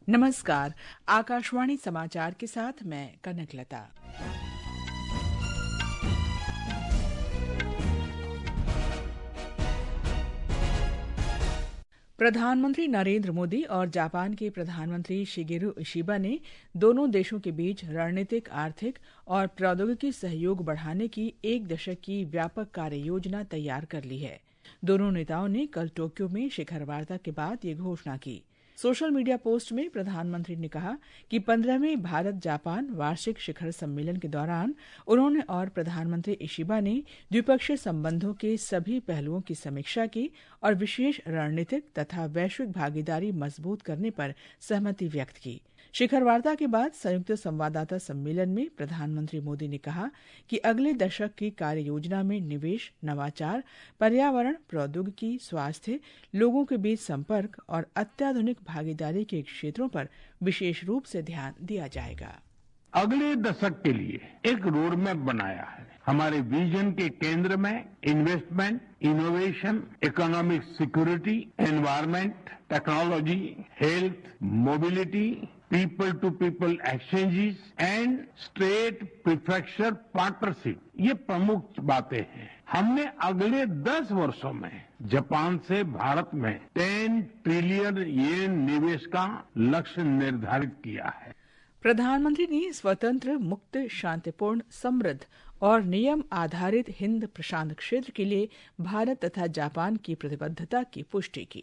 नमस्कार। आकाशवाणी समाचार के साथ मैं कनकलता। प्रधानमंत्री नरेंद्र मोदी और जापान के प्रधानमंत्री शिगेरू इशिबा ने दोनों देशों के बीच रणनीतिक, आर्थिक और प्रौद्योगिकी सहयोग बढ़ाने की 1 दशक की व्यापक कार्य योजना तैयार कर ली है। दोनों नेताओं ने कल टोक्यो में शिखर वार्ता के बाद ये घोषणा की। सोशल मीडिया पोस्ट में प्रधानमंत्री ने कहा कि 15वें भारत जापान वार्षिक शिखर सम्मेलन के दौरान उन्होंने और प्रधानमंत्री इशिबा ने द्विपक्षीय संबंधों के सभी पहलुओं की समीक्षा की और विशेष रणनीतिक तथा वैश्विक भागीदारी मजबूत करने पर सहमति व्यक्त की। शिखर वार्ता के बाद संयुक्त संवाददाता सम्मेलन में प्रधानमंत्री मोदी ने कहा कि अगले दशक की कार्य योजना में निवेश, नवाचार, पर्यावरण, प्रौद्योगिकी, स्वास्थ्य, लोगों के बीच संपर्क और अत्याधुनिक भागीदारी के क्षेत्रों पर विशेष रूप से ध्यान दिया जाएगा। अगले दशक के लिए एक रोड मैप बनाया है। हमारे विजन के केंद्र में investment, innovation, economic security, environment, technology, health, mobility, people to people exchanges and state prefecture partnership, ये प्रमुख बातें हैं। हमने अगले 10 वर्षों में जापान से भारत में 10 ट्रिलियन येन निवेश का लक्ष्य निर्धारित किया है। प्रधानमंत्री ने स्वतंत्र, मुक्त, शांतिपूर्ण, समृद्ध और नियम आधारित हिंद प्रशांत क्षेत्र के लिए भारत तथा जापान की प्रतिबद्धता की पुष्टि की।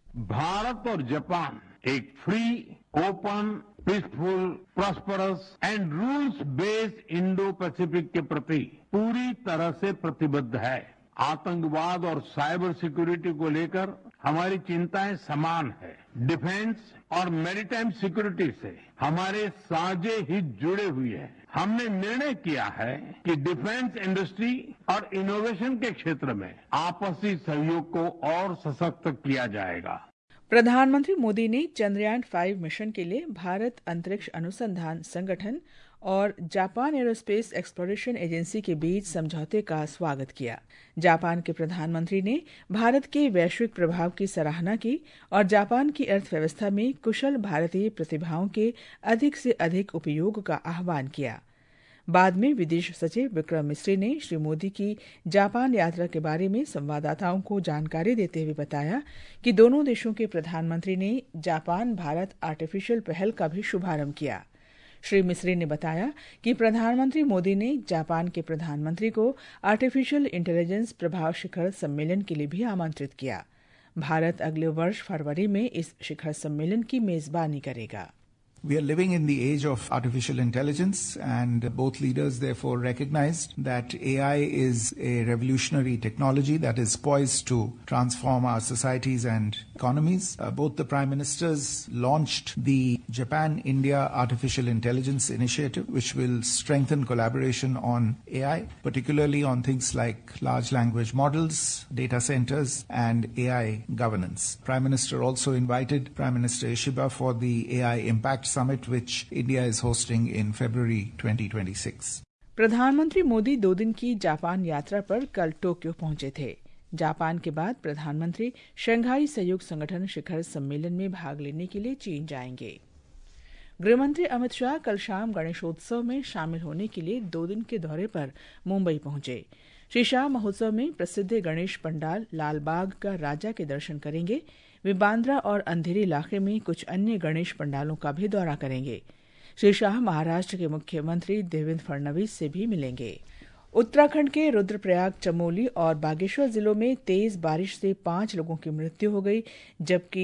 भारत और जापान एक free, open, peaceful, prosperous and rules based Indo Pacific के प्रति पूरी तरह से प्रतिबद्ध है। आतंकवाद और साइबर सिक्योरिटी को लेकर हमारी चिंताएं समान है। डिफेंस और मैरीटाइम सिक्योरिटी से हमारे साझे हित जुड़े हुए हैं। हमने निर्णय किया है कि डिफेंस इंडस्ट्री और इनोवेशन के क्षेत्र में आपसी सहयोग को और सशक्त किया जाएगा। प्रधानमंत्री मोदी ने चंद्रयान 5 मिशन के लिए भारत अंतरिक्ष अनुसंधान संगठन और जापान एरोस्पेस एक्सप्लोरेशन एजेंसी के बीच समझौते का स्वागत किया। जापान के प्रधानमंत्री ने भारत के वैश्विक प्रभाव की सराहना की और जापान की अर्थव्यवस्था में कुशल भारतीय प्रतिभाओं के अधिक से अधिक उपयोग का आह्वान किया। बाद में विदेश सचिव विक्रम मिस्री ने श्री मोदी की जापान यात्रा के बारे में संवाददाताओं को जानकारी देते हुए बताया कि दोनों देशों के प्रधानमंत्री ने जापान भारत आर्टिफिशियल पहल का भी शुभारंभ किया। श्री मिस्री ने बताया कि प्रधानमंत्री मोदी ने जापान के प्रधानमंत्री को आर्टिफिशियल इंटेलिजेंस प्रभाव शिखर सम्मेलन के लिए भी आमंत्रित किया। भारत अगले वर्ष फरवरी में इस शिखर सम्मेलन की मेजबानी करेगा। We are living in the age of artificial intelligence, and both leaders therefore recognized that AI is a revolutionary technology that is poised to transform our societies and economies. Both the Prime Ministers launched the Japan-India Artificial Intelligence Initiative, which will strengthen collaboration on AI, particularly on things like large language models, data centers, and AI governance. Prime Minister also invited Prime Minister Ishiba for the AI Impact Summit, which India is hosting in February 2026. प्रधानमंत्री मोदी 2 दिन की Japan यात्रा पर कल Tokyo पहुंचे थे। Japan के बाद प्रधानमंत्री शंघाई सहयोग संगठन शिखर सम्मेलन में भाग लेने के लिए चीन जाएंगे। गृहमंत्री अमित शाह कल शाम गणेशोत्सव में शामिल होने के लिए 2 दिन के दौरे पर मुंबई पहुंचे। श्री शाह महोत्सव में प्रसिद्ध गणेश पंडाल लालबाग का राजा के दर्शन करेंगे। वे बांद्रा और अंधेरी इलाके में कुछ अन्य गणेश पंडालों का भी दौरा करेंगे। श्री शाह महाराष्ट्र के मुख्यमंत्री देवेंद्र फडणवीस से भी मिलेंगे। उत्तराखंड के रुद्रप्रयाग, चमोली और बागेश्वर जिलों में तेज बारिश से 5 लोगों की मृत्यु हो गई, जबकि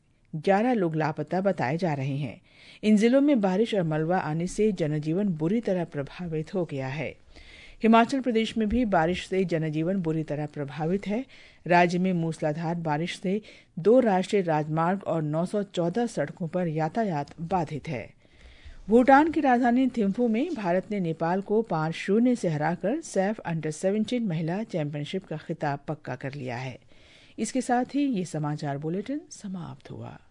11 लोग लापता बताए जा रहे हैं। इन जिलों में बारिश और मलबा आने से जनजीवन बुरी तरह प्रभावित हो गया है। हिमाचल प्रदेश में भी बारिश से जनजीवन बुरी तरह प्रभावित है। राज्य में मूसलाधार बारिश से 2 राष्ट्रीय राजमार्ग और 914 सड़कों पर यातायात बाधित है। भूटान की राजधानी थिम्फू में भारत ने नेपाल को 5-0 से हराकर सैफ अंडर-17 महिला चैंपियनशिप का खिताब पक्का कर लिया है। इसके साथ ही ये समाचार बुलेटिन समाप्त हुआ।